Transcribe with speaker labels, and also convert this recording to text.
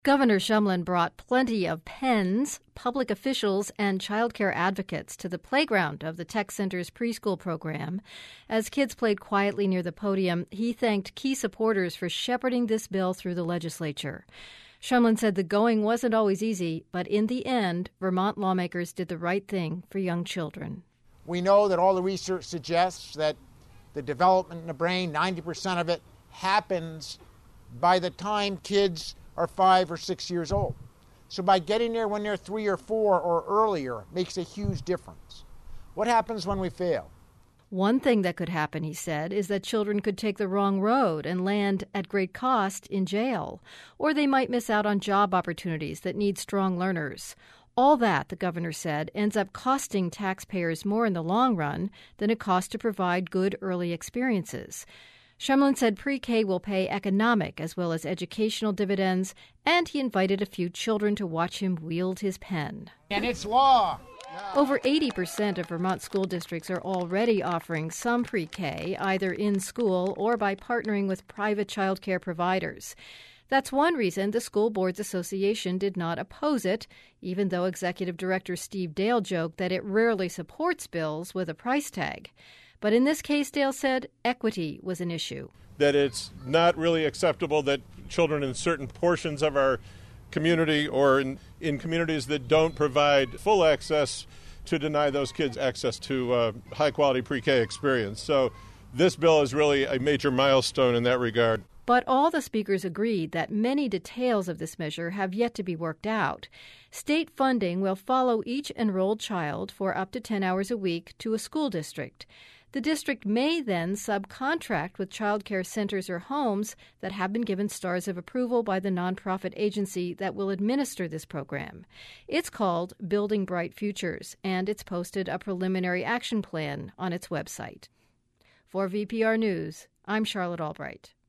Speaker 1: Governor Shumlin brought plenty of pens, public officials, and child care advocates to the playground of the Tech Center's preschool program. As kids played quietly near the podium, he thanked key supporters for shepherding this bill through the legislature. Shumlin said the going wasn't always easy, but in the end, Vermont lawmakers did the right thing for young children.
Speaker 2: We know that all the research suggests that the development in the brain, 90% of it, happens by the time kids are 5 or 6 years old. So by getting there when they're 3 or 4 or earlier makes a huge difference. What happens when we fail?
Speaker 1: One thing that could happen, he said, is that children could take the wrong road and land at great cost in jail, or they might miss out on job opportunities that need strong learners. All that, the governor said, ends up costing taxpayers more in the long run than it costs to provide good early experiences. Shumlin said pre-K will pay economic as well as educational dividends, and he invited a few children to watch him wield his pen.
Speaker 2: And it's law.
Speaker 1: Over 80% of Vermont school districts are already offering some pre-K, either in school or by partnering with private child care providers. That's one reason the School Boards Association did not oppose it, even though Executive Director Steve Dale joked that it rarely supports bills with a price tag. But in this case, Dale said, equity was an issue.
Speaker 3: That it's not really acceptable that children in certain portions of our community or in communities that don't provide full access to deny those kids access to high-quality pre-K experience. So this bill is really a major milestone in that regard.
Speaker 1: But all the speakers agreed that many details of this measure have yet to be worked out. State funding will follow each enrolled child for up to 10 hours a week to a school district. The district may then subcontract with child care centers or homes that have been given stars of approval by the nonprofit agency that will administer this program. It's called Building Bright Futures, and it's posted a preliminary action plan on its website. For VPR News, I'm Charlotte Albright.